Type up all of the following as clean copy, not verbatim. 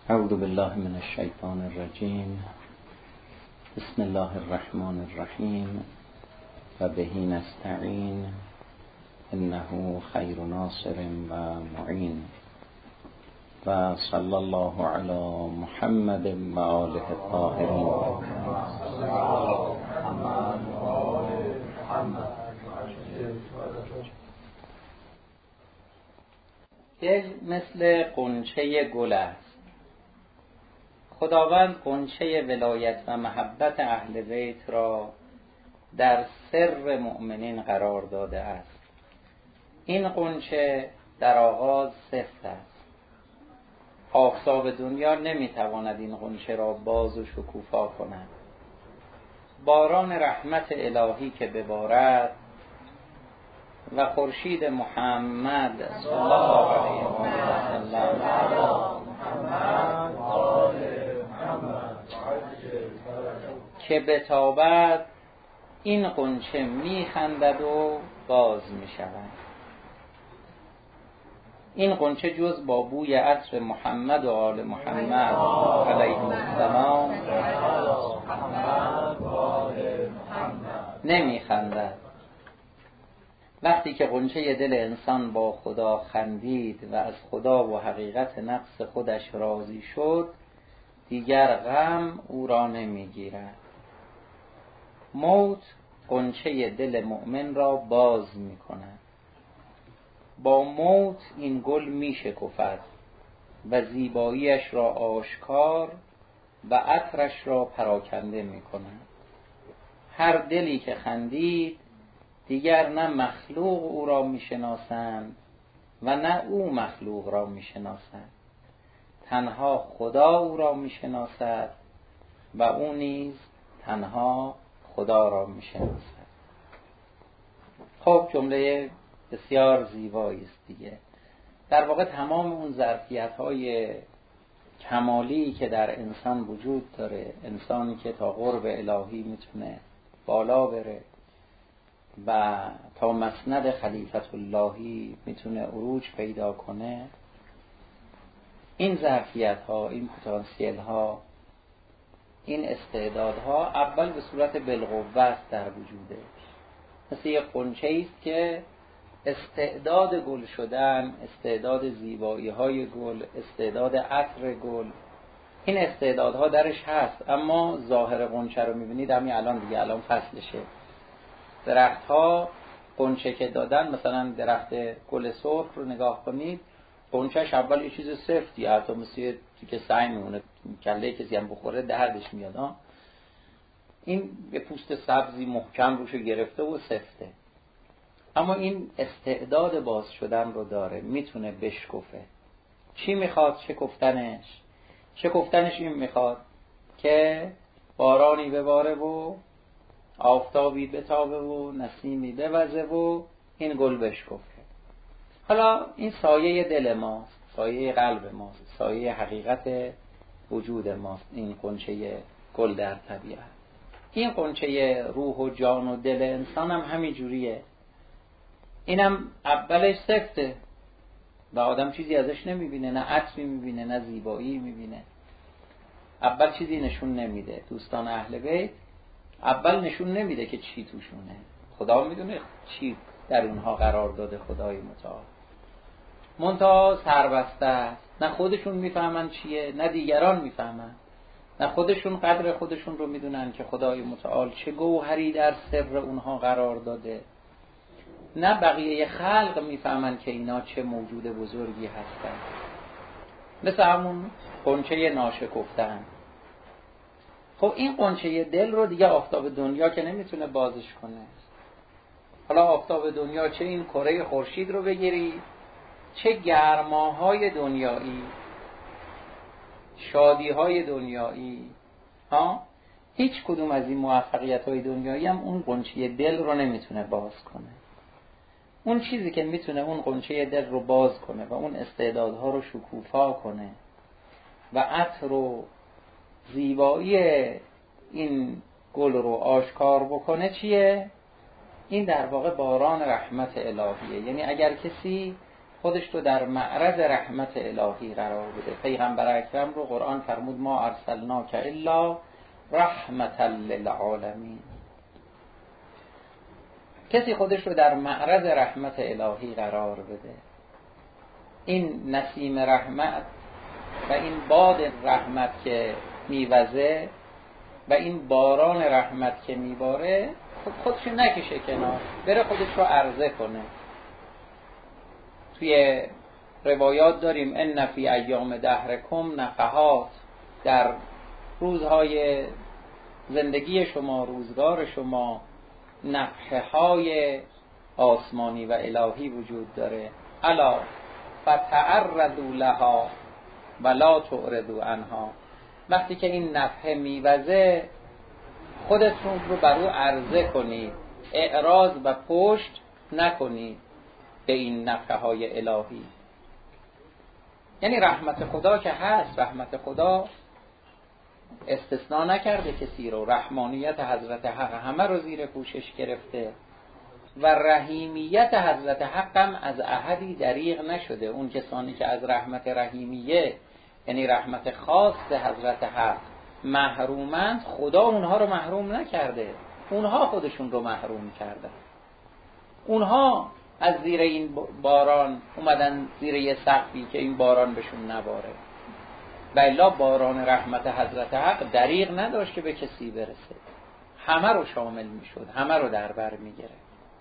اعوذ بالله من الشیطان الرجیم. بسم الله الرحمن الرحیم و به نستعین انه خیر ناصر و معین و صلی الله علی محمد و آله الطاهرین. دل مثل غنچه گل است. خداوند غنچه ولایت و محبت اهل بیت را در سر مؤمنین قرار داده است. این غنچه در آغاز سفت است. آفتاب دنیا نمیتواند این غنچه را باز و شکوفا کند. باران رحمت الهی که ببارد و خورشید محمد صلی الله علیه و سلم که بتابد، این غنچه میخندد و باز میشود. این غنچه جز با بوی عطر محمد و آل محمد علیهم السلام نمیخندد. وقتی که غنچه دل انسان با خدا خندید و از خدا و حقیقت نفس خودش راضی شد، دیگر غم او را نمیگیرد. موت غنچه دل مؤمن را باز میکند. با موت این گل میشکفد و زیباییش را آشکار و عطرش را پراکنده میکند. هر دلی که خندید دیگر نه مخلوق او را میشناسند و نه او مخلوق را میشناسد. تنها خدا او را میشناسد و او نیز تنها خدا را میشناسد. خب جمله بسیار زیبایی است دیگه. در واقع تمام اون ظرفیت‌های کمالی که در انسان وجود داره، انسانی که تا قرب الهی میتونه بالا بره و تا مسند خلیفت اللهی میتونه عروج پیدا کنه، این ظرفیت‌ها، این پتانسیل‌ها، این استعدادها اول به صورت بالقوه است در وجوده. مثل یک غنچه است که استعداد گل شدن، استعداد زیبایی‌های گل، استعداد عطر گل، این استعدادها درش هست، اما ظاهر غنچه رو می‌بینید همین الان دیگه، الان فصلشه. درخت‌ها غنچه که دادن، مثلا درخت گل سرخ رو نگاه کنید، غنچه‌ش اول یه چیز سفتی، حتی مثل که سعی می‌مونه کله کسی هم بخوره دردش میاد ها. این یه پوست سبزی محکم روشو گرفته و سفته، اما این استعداد باز شدن رو داره، میتونه بشکفه. چی میخواد شکفتنش؟ شکفتنش این میخواد که بارانی بباره و آفتابی بتابه و نسیمی بوزه و این گل بشکفه. حالا این سایه دل ماست، سایه قلب ماست، سایه حقیقت وجود ماست، این غنچه گل در طبیعت. این غنچه روح و جان و دل انسان هم همین جوریه. اینم اولش سفته و آدم چیزی ازش نمیبینه، نه عطری میبینه نه زیبایی میبینه. اول چیزی نشون نمیده. دوستان اهل بیت اول نشون نمیده که چی توشونه. خدا میدونه چی در اونها قرار داده خدای متعال. منتها سربسته است. نه خودشون میفهمن چیه، نه دیگران میفهمن. نه خودشون قدر خودشون رو میدونن که خدای متعال چه گوهری در سر اونها قرار داده. نه بقیه خلق میفهمن که اینا چه موجود بزرگی هستن. مثل همون غنچه ناشکفتن. خب این غنچه دل رو دیگه آفتاب دنیا که نمیتونه بازش کنه. حالا آفتاب دنیا چه این کره خورشید رو بگیری، چه گرماهای دنیایی، شادیهای دنیایی، هیچ کدوم از این موفقیت‌های دنیایی هم اون غنچه دل رو نمیتونه باز کنه. اون چیزی که میتونه اون غنچه دل رو باز کنه و اون استعدادها رو شکوفا کنه و عطر و زیبایی این گل رو آشکار بکنه چیه؟ این در واقع باران رحمت الهیه. یعنی اگر کسی خودش رو در معرض رحمت الهی قرار بده. پیغمبر اکرم رو قرآن فرمود ما ارسلناک الا رحمتا للعالمین. کسی خودش رو در معرض رحمت الهی قرار بده، این نسیم رحمت و این باد رحمت که میوزه و این باران رحمت که میباره خودش نکشه کنار، بره خودش رو عرضه کنه. توی روایات داریم ان فی ایام دهرکم نفحات، در روزهای زندگی شما، روزگار شما، نفحه های آسمانی و الهی وجود داره. الا فتعرضوا لها ولا تعرضوا عنها. وقتی که این نفحه میوزه خودتون رو بر او عرضه کنید، اعراض و پشت نکنید به این نفحه های الهی. یعنی رحمت خدا که هست، رحمت خدا استثناء نکرده کسی رو، رحمانیت حضرت حق همه رو زیر پوشش گرفته و رحیمیت حضرت حق هم از احدی دریغ نشده. اون کسانی که از رحمت رحیمیه یعنی رحمت خاص حضرت حق محرومند، خدا اونها رو محروم نکرده، اونها خودشون رو محروم کردن. اونها از زیر این باران اومدن زیر یه سقفی که این باران بهشون نباره. و الا باران رحمت حضرت حق دریغ نداشت که به کسی برسه، همه رو شامل میشد، همه رو در بر میگیره.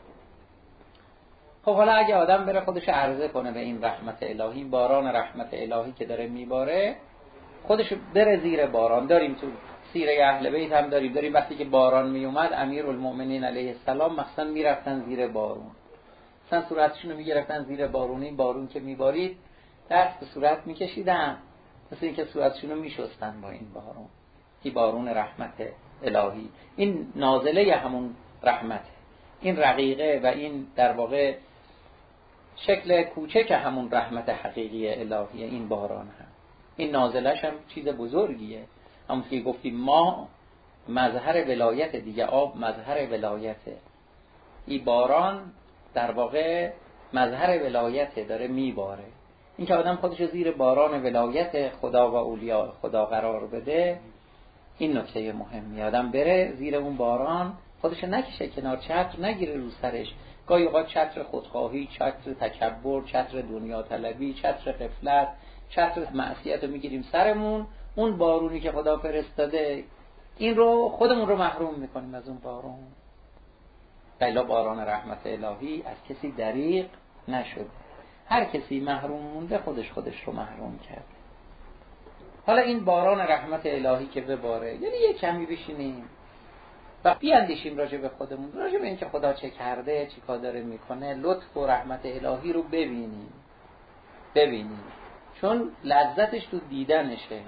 خب حالا اگه آدم بره خودش عرضه کنه به این رحمت الهی، باران رحمت الهی که داره میباره، خودش بره زیر باران. داریم تو سیره اهل بیت هم داریم وقتی که باران میومد امیرالمؤمنین علیه السلام مثلا میرفتن زیر بارون، مثلا صورتشون رو میگرفتن زیر بارون. این بارون که میبارید دست به صورت میکشیدن، مثل اینکه صورتشون رو میشستن با این بارون. این بارون رحمت الهی، این نازله همون رحمته، این رقیقه و این در واقع شکل کوچک همون رحمت حقیقی الهیه. این باران هم، این نازلش هم چیز بزرگیه. همون که گفتیم ما مظهر ولایت دیگه، آب مظهر ولایته، این باران در واقع مظهر ولایته، داره میباره. این که آدم خودش زیر باران ولایت خدا و اولیاء خدا قرار بده، این نکته مهمی. آدم بره زیر اون باران، خودش نکشه کنار، چتر نگیره رو سرش. گاهی اوقات چتر خودخواهی، چتر تکبر، چتر دنیا طلبی، چتر غفلت، چتر معصیت رو میگیریم سرمون. اون بارونی که خدا فرستاده این رو خودمون رو محروم میکنیم از اون بارون. بلا باران رحمت الهی از کسی دریغ نشده، هر کسی محروم مونده خودش رو محروم کرده. حالا این باران رحمت الهی که بباره، یعنی یه کمی بشینیم و بیاندیشیم راجع به خودمون، راجع به این که خدا چه کرده، چی کار داره میکنه، لطف و رحمت الهی رو ببینیم. چون لذتش تو دیدنشه.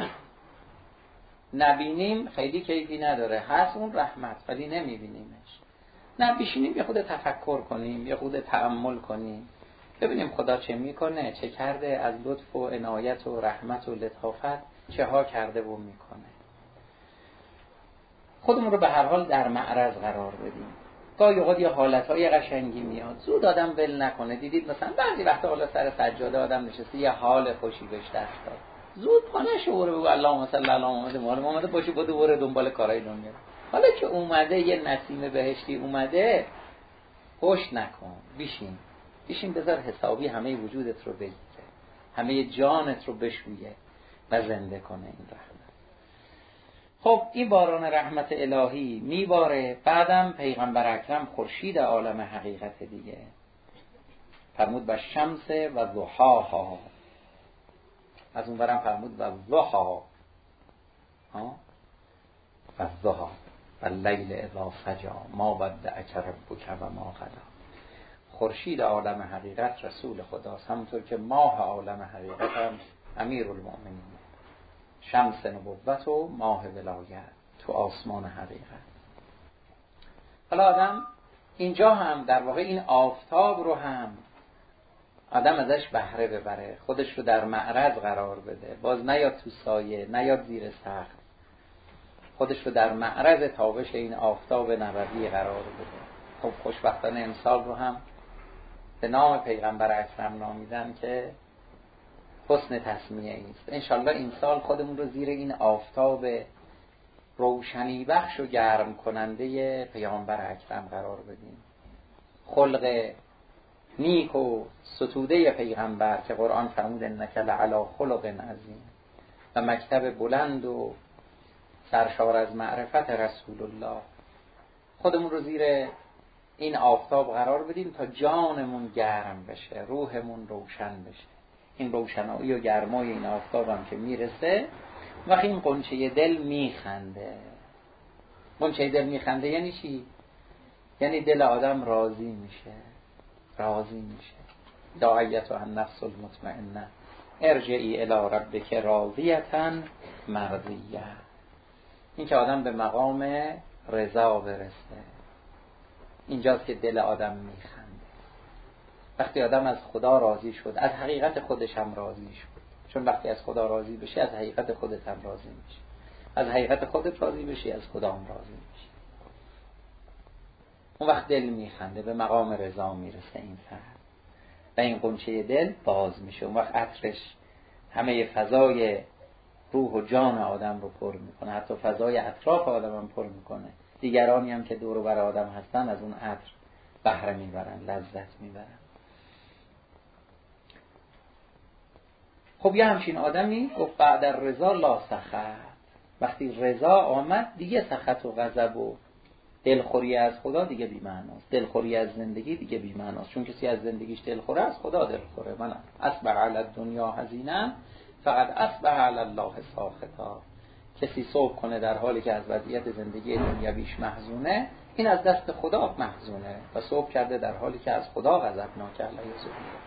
نبینیم خیلی کیفی نداره، هست اون رحمت ولی نمیبینیمش. نه بشینیم یه خود تفکر کنیم، یه خود تأمل کنیم، ببینیم خدا چه میکنه، چه کرده، از لطف و عنایت و رحمت و لطافت چه ها کرده و میکنه. خودمون رو به هر حال در معرض قرار بدیم. گاهی اوقات یه حالتهای قشنگی میاد، زود آدم ول نکنه. دیدید مثلا بعضی وقتا حالا سر سجاده آدم نشسته، یه حال خوشی بهش دست داد، زود پا نشه بره بگو اللهم صل علی محمد باشی بده بره دنبال کارهای دنیا. حالا که اومده یه نسیم بهشتی اومده، خوش نکن، بشین بذار حسابی همه وجودت رو بگیره، همه جانت رو بشویه و زنده کنه این رحمت. خب این باران رحمت الهی میباره. بعدم پیغمبر اکرم خورشید عالم حقیقت دیگه فرمود و شمس و ضحاها، از اون برم فرمود و ضحا و ضحا و لیل اذا سجا ما ودعک ربک و ما قلا. خورشید عالم حقیقت رسول خداست، همونطور که ماه عالم حقیقت هم امیرالمؤمنین، شمس نبوت و ماه ولایت تو آسمان حقیقت. حالا آدم اینجا هم در واقع این آفتاب رو هم آدم ازش بهره ببره، خودش رو در معرض قرار بده، باز نیاد تو سایه، نیاد زیر سقف، خودش رو در معرض تابش این آفتاب نبوی قرار بده. خب خوشبختانه امسال رو هم به نام پیغمبر اکرم نامیدن که حسن تسمیه است. انشالله این سال خودمون رو زیر این آفتاب روشنی بخش و گرم کننده پیامبر اکرم قرار بدیم. خلق نیک و ستوده پیغمبر که قرآن فرمود انک لعلی خلق عظیم و مکتب بلند و سرشار از معرفت رسول الله، خودمون رو زیر این آفتاب قرار بدیم تا جانمون گرم بشه، روحمون روشن بشه. این روشنایی و گرمای این آفتاب هم که میرسه وقتی این قنچه دل میخنده. قنچه دل میخنده یعنی چی؟ یعنی دل آدم راضی میشه. یا ایتها النفس المطمئنه ارجعی الی ربک راضیة مرضیه. این که آدم به مقام رضا برسه، اینجاست که دل آدم میخنده. وقتی آدم از خدا راضی شد، از حقیقت خودش هم راضی شد. چون وقتی از خدا راضی بشی از حقیقت خودت هم راضی میشی. از حقیقت خودت راضی بشی از خدا هم راضی میشی. اون وقت دل میخنده، به مقام رضا میرسه این فرد و این قنچه دل باز میشه. اون وقت عطرش همه فضای روح و جان آدم رو پر میکنه، حتی فضای اطراف آدم هم پر میکنه. دیگرانی هم که دور و بر آدم هستن از اون عطر بهره میبرن، لذت میبرن. خب یه همچین آدمی گفت بعد الرضا لا سخط. وقتی رضا آمد دیگه سخط و غضب و دلخوری از خدا دیگه بی‌معناست. دلخوری از زندگی دیگه بی‌معناست. چون کسی از زندگیش دلخوره از خدا دلخوره. من اصبح علی الدنیا حزینا فقط اصبح علی الله ساخطا. کسی صبح کنه در حالی که از وضعیت زندگی دنیویش محزونه، این از دست خدا محزونه و صبح کرده در حالی که از خدا غضبناک علیه زبیره.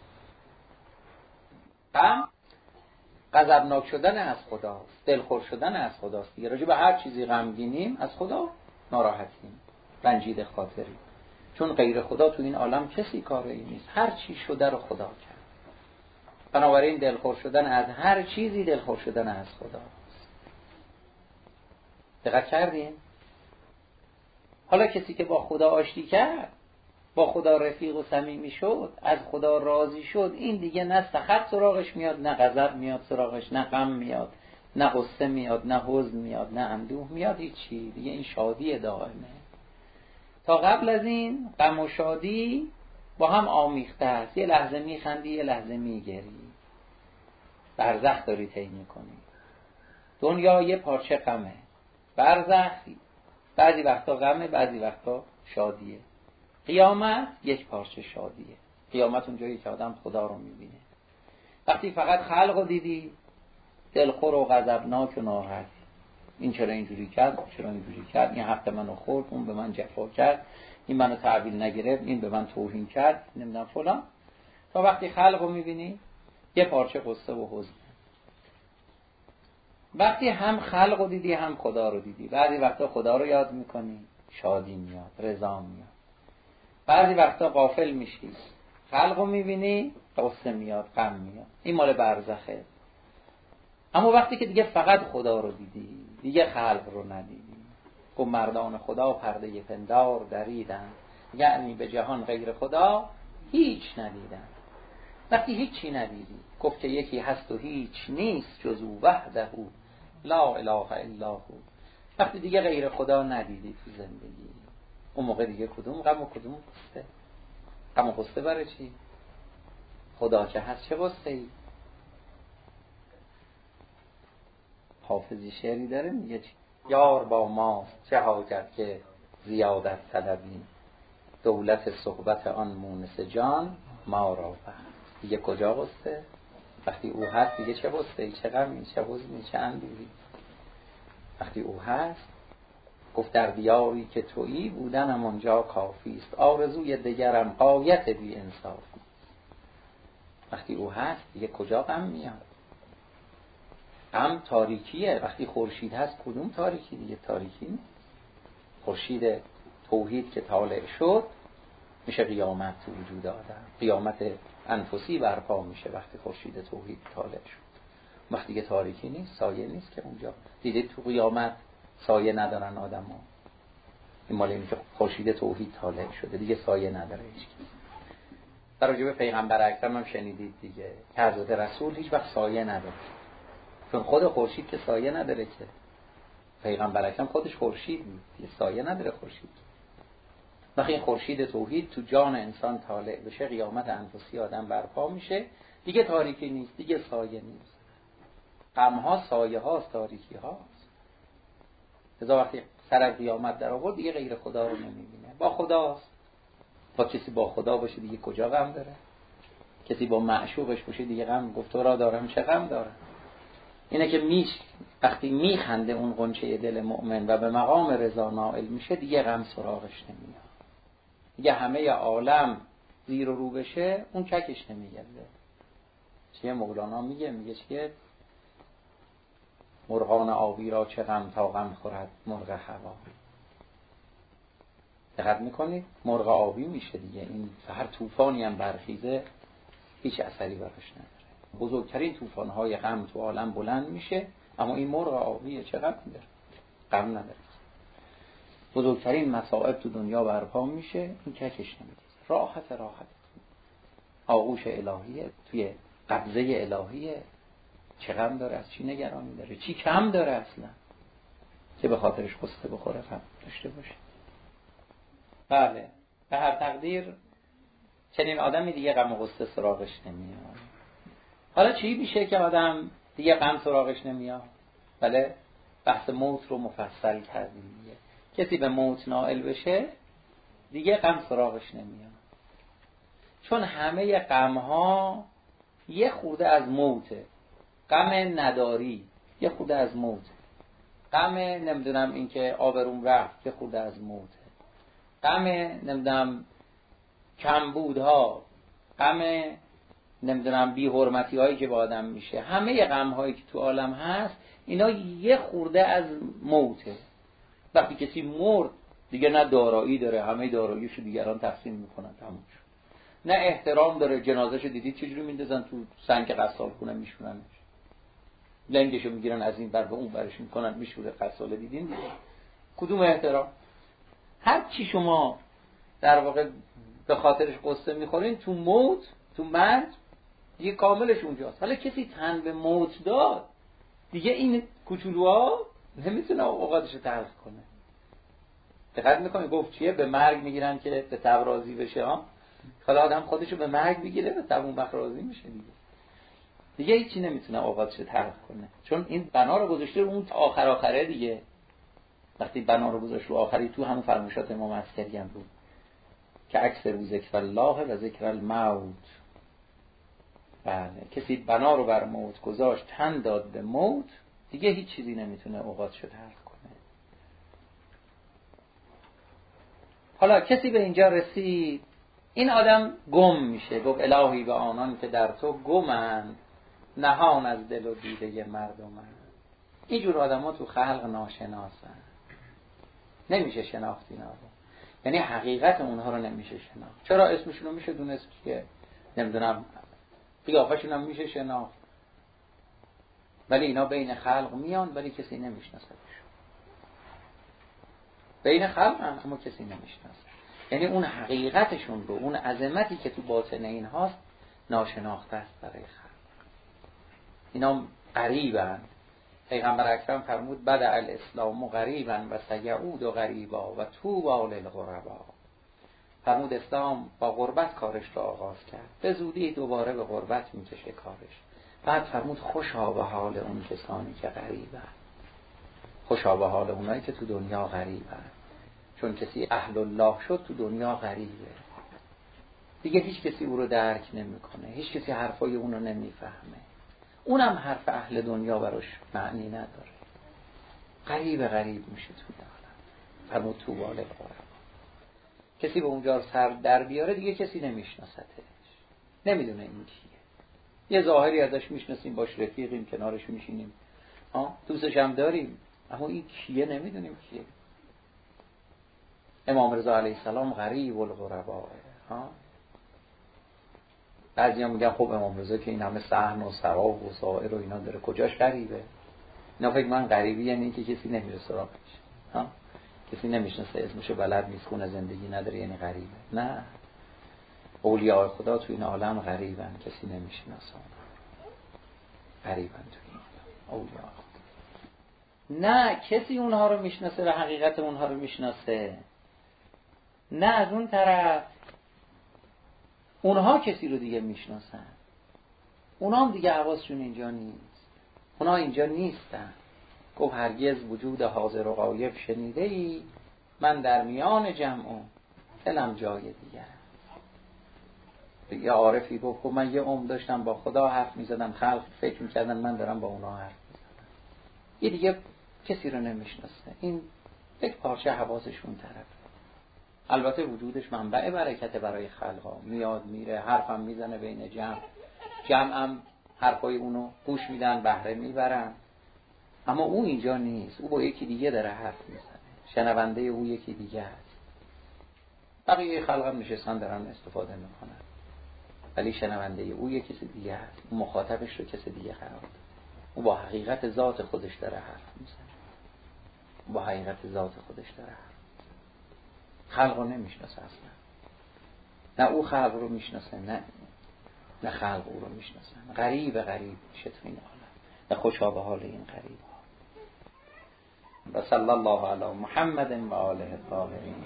غضبناک شدن از خداست، دلخور شدن از خداست. دیگه راجع به هر چیزی غمگینیم از خدا ناراحتیم، رنجیده خاطریم. چون غیر خدا تو این عالم کسی کاری نیست. هر چی شده رو خدا کرد. بنابراین دلخور شدن از هر چیزی دلخور شدن از خداست. دقت کردین؟ حالا کسی که با خدا آشتی کرد، با خدا رفیق و صمیمی شد، از خدا راضی شد، این دیگه نه سخط سراغش میاد، نه غضب میاد سراغش، نه غم میاد، نه غصه میاد، نه حزن میاد، نه اندوه میاد، هیچی دیگه. این شادی دائمه. تا قبل از این غم و شادی با هم آمیخته است. یه لحظه میخندی، یه لحظه میگری، برزخ داری طی میکنی. دنیا یه پارچه غمه، برزخ بعضی وقتا غمه، بعضی وقتا شادیه. قیامت یک پارچه شادیه. قیامت اونجایی که آدم خدا رو میبینه. وقتی فقط خلق رو دیدی دلخور و غضبناک و ناراحت، این چرا اینجوری کرد، چرا اینجوری کرد، این حق منو خورد، اون به من جفا کرد، این منو تحویل نگرفت، این به من توهین کرد، نمیدونم فلان. تا وقتی خلق رو میبینی یه پارچه قصه و حزن. وقتی هم خلق رو دیدی هم خدا رو دیدی، بعضی وقتا خدا رو یاد میکنی شادی میاد، رضا میاد. بعضی وقتا غافل میشی، خلق رو میبینی قصه میاد، غم میاد. این مال برزخه. اما وقتی که دیگه فقط خدا رو دیدی، دیگه خلق رو ندیدی، گفت مردان خدا پرده پندار دریدن، یعنی به جهان غیر خدا هیچ ندیدن. وقتی هیچی ندیدی، گفت که یکی هست و هیچ نیست جز او وحده لا اله الا هو. وقتی دیگه غیر خدا ندیدی تو زندگی، اون موقع دیگه کدوم غم و کدوم قصه؟ غم و قصه برای چی؟ خدا که هست چه قصه ای؟ حافظی شعری داره میگه یار با ماست چه حاجت که زیادت طلبیم، دولت صحبت آن مونس جان ما را بست. دیگه کجا قصه؟ وقتی او هست دیگه چه قصه ای، چه غمی، چه حزنی، چه اندوهی؟ وقتی او هست گفت در دیاری که تویی بودنم آنجا کافی است، آرزوی دگرم غایت بی انصافی. وقتی او هست دیگه کجا غم میاد؟ غم تاریکیه. وقتی خورشید هست کدوم تاریکی؟ دیگه تاریکی نیست. خورشید توحید که طالع شد میشه قیامت تو وجود آدم، قیامت انفسی برپا میشه وقتی خورشید توحید طالع شد. وقتی دیگه تاریکی نیست، سایه نیست که اونجا. دیدید تو قیامت سایه ندارن آدم‌ها. این مال اینه که خورشید توحید طالع شده دیگه سایه نداره هیچ کس. در راجع به پیغمبر اکرم هم شنیدید دیگه که حضرت رسول هیچ وقت سایه نداره، چون خود خورشید که سایه نداره که. پیغمبر اکرم خودش خورشید بود، یه سایه نداره خورشید. وقتی این خورشید توحید تو جان انسان طالع بشه، قیامت انفسی آدم برپا میشه، دیگه تاریکی نیست، دیگه سایه نیست. غم‌ها سایه هاست، تاریکی هاست. لذا وقتی سر از قیامت در آورد دیگه غیر خدا رو نمیبینه، با خداست. با کسی با خدا باشه دیگه کجا غم داره؟ کسی با معشوقش باشه دیگه غم، گفت را دارم چه غم دارم. اینه که وقتی میخنده اون غنچه دل مؤمن و به مقام رضا نائل میشه، دیگه غم سراغش نمیاد. دیگه همه عالم زیر و رو بشه، اون چکش نمیگرده. چیه مولانا میگه چیه؟ مرغان آبی را چه غم تا غم خورد مرغ هوا. دقت میکنید؟ مرغ آبی میشه دیگه، این هر طوفانی هم برخیزه هیچ اثری براش نداره. بزرگترین طوفان‌های غم تو عالم بلند میشه، اما این مرغ آبیه چه غم داره؟ غم نداره. بزرگترین مصائب تو دنیا برپا میشه، این چکش نمیگیره. راحت آغوش الهیه، توی قبضه الهیه. چه غم داره؟ از چی نگرانی داره؟ چی کم داره اصلا که به خاطرش قصه بخوره غم داشته باشه؟ بله، به هر تقدیر چنین آدمی دیگه غم و غصه سراغش نمیاد. حالا چی میشه که آدم دیگه غم سراغش نمیاد؟ بله، بحث موت رو مفصل کردیم دیگه. کسی به موت نائل بشه دیگه غم سراغش نمیاد، چون همه غم‌ها یه خورده از موته. غم نداری یه خورده از موته. غم نمیدونم این که آبروم رفت یه خورده از موته. غم نمیدونم کمبودها، غم نمیدونم بی حرمتی هایی که با آدم میشه، همه غم هایی که تو عالم هست اینا یه خورده از موته. وقتی کسی مرد دیگه نه دارایی داره، همه داراییشو دیگران تقسیم میکنن، تموم شد. نه احترام داره، جنازهشو دیدید چجوری میندازن تو سنگ قصال خونه میشوننش، لنگشو میگیرن از این بر به اون برش میکنن میشوره قصاله، دیدین دیگه. کدوم احترام؟ هر چی شما در واقع به خاطرش قصه میخورین تو موت، تو مرگ دیگه کاملش اونجاست. حالا کسی تن به موت داد دیگه این کوچولوها نمیتونه اوقاتش تلخ کنه. دقت میکنه گفت چیه؟ به مرگ میگیرن که به تب راضی بشه ها. حالا آدم خودشو به مرگ میگیره به تب اون وقت راضی میشه دیگه هیچی نمیتونه اوقاتش تلخ کنه، چون این بنا رو گذاشته رو اون آخره دیگه. وقتی بنا رو گذاشت رو آخری، تو همون فرمایشات امام عسکری هم بود که اکثر ذکر الله و ذکر الموت. بله، کسی بنا رو بر موت گذاشت، تن داد به موت، دیگه هیچ چیزی نمیتونه اوقاتش تلخ کنه. حالا کسی به اینجا رسید، این آدم گم میشه. گفت الهی به آنان که در تو گمند، نهان از دل و دیده مردمند. اینجور آدم ها تو خلق ناشناسن، نمیشه شناخت اینا رو، یعنی حقیقت اونها رو نمیشه شناخت. چرا؟ اسمشون رو میشه دونست که نمیدونم، قیافشون هم میشه شناخت، ولی اینا بین خلق میان ولی کسی نمیشناسدشون. بین خلق هم اما کسی نمیشناسه، یعنی اون حقیقتشون رو، اون عظمتی که تو باطن این هاست ناشناخته است برای خلق. اینا غریبن. پیغمبر اکرم فرمود بدأ الاسلام غریبا و سیعود غریبا و طوبی للغربا. فرمود اسلام با غربت کارش را آغاز کرد، به زودی دوباره به غربت میکشه کارش. بعد فرمود خوشا به حال اون کسانی که غریبن، خوشا به حال اونایی که تو دنیا غریبن. چون کسی اهل الله شد تو دنیا غریبه دیگه، هیچ کسی او رو درک نمیکنه، هیچ کسی حرفای اون رو نمیفهمه، اونم حرف اهل دنیا براش معنی نداره. غریب میشه تو دارم. فرمود تو بالغ قرب. کسی به اونجا سر در بیاره دیگه کسی نمیشناستش، نمیدونه این کیه. یه ظاهری ازش میشناسیم، باش رفیقیم، کنارش میشینیم، دوستش هم داریم، اما این کیه نمیدونیم کیه. امام رضا علیه السلام غریب الغرباء. بعضی‌ها میگن خب امام رضا که این همه صحن و ثواب و سائر و اینا داره، کجاش غریبه؟ اینا فکر من غریبی یعنی که کسی نمیره سراغش، کسی نمیشناسه، اسمشو بلد نیست، خونه زندگی نداره، یعنی غریبه. نه، اولیاء خدا تو این عالم غریبن، کسی نمیشناسه غریبن تو این عالم اولیاء خدا. نه کسی اونها رو میشناسه و حقیقت اونها رو میشناسه، نه از اون طرف اونها کسی رو دیگه میشناسن، اونها هم دیگه حواسشون اینجا نیست، اونها اینجا نیستن. گفت هرگز وجود حاضر و غایب شنیده ای، من در میان جمع دلم جای دیگر. یه عارفی گفت من یه عمر داشتم با خدا حرف میزدم، خلق فکر میکردن من دارم با اونا حرف میزدم. یه دیگه کسی رو نمیشناسه، این یک پارچه حواسشون طرفه. البته وجودش منبع برکت برای خلقا، میاد میره، حرفم میزنه بین جمعم حرفای اونو گوش میدن، بهره میبرن، اما او اینجا نیست، او با یکی دیگه داره حرف میزنه، شنونده او یکی دیگه هست. بقیه خلقم نشستن دارن استفاده میکنن، ولی شنونده او یکی دیگه هست، او مخاطبش رو کسی دیگه قرار داده، او با حقیقت ذات خودش داره حرف میزنه، با حقیقت ذات خودش داره حرف میزنه. خلق رو نمیشناسه اصلا، نه او خلق رو میشناسه نه خلق او رو میشناسن. غریب میشه تو این عالم، نه خوشا به حال این غریب ها. و صلی الله علی محمد و آله الطاهرین.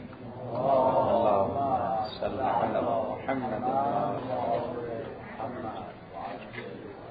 اللهم صل علی محمد و آله الطاهرین.